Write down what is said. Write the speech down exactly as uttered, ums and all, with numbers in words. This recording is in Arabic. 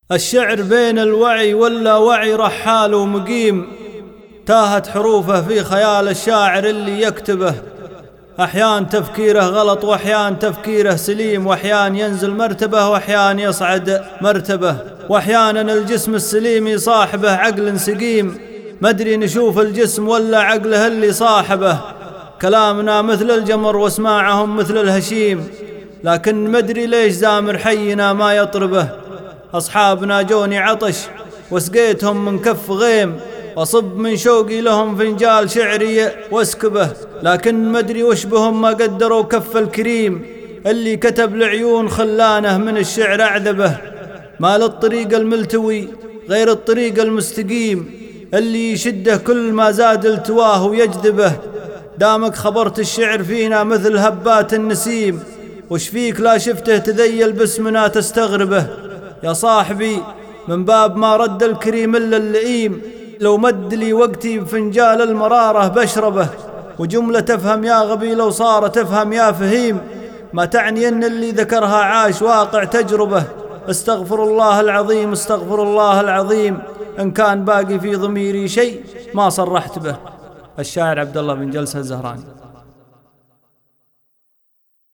الشعر بين الوعي واللا وعي رحال ومقيم، تاهت حروفه في خيال الشاعر اللي يكتبه. أحيان تفكيره غلط وأحيان تفكيره سليم، وأحيان ينزل مرتبة وأحيان يصعد مرتبة، وأحيانا الجسم السليم يصاحبه عقل سقيم. مدري نشوف الجسم ولا عقله اللي صاحبه. كلامنا مثل الجمر واسماعهم مثل الهشيم، لكن مدري ليش زامر حينا ما يطربه. أصحابنا جوني عطش وسقيتهم من كف غيم، وصب من شوقي لهم فنجال شعري واسكبه. لكن مدري وش بهم ما قدروا كف الكريم، اللي كتب العيون خلانه من الشعر أعذبه. ما للطريق الملتوي غير الطريق المستقيم، اللي يشده كل ما زاد التواه ويجذبه. دامك خبرت الشعر فينا مثل هبات النسيم، وش فيك لا شفته تذيل باسمنا تستغربه. يا صاحبي من باب ما رد الكريم إلا اللئيم، لو مد لي وقتي بفنجال المرارة بشربه. وجملة تفهم يا غبي لو صار تفهم يا فهيم، ما تعني أن اللي ذكرها عاش واقع تجربه. استغفر الله العظيم استغفر الله العظيم، إن كان باقي في ضميري شيء ما صرحت به. الشاعر عبد الله بن جلسة الزهراني.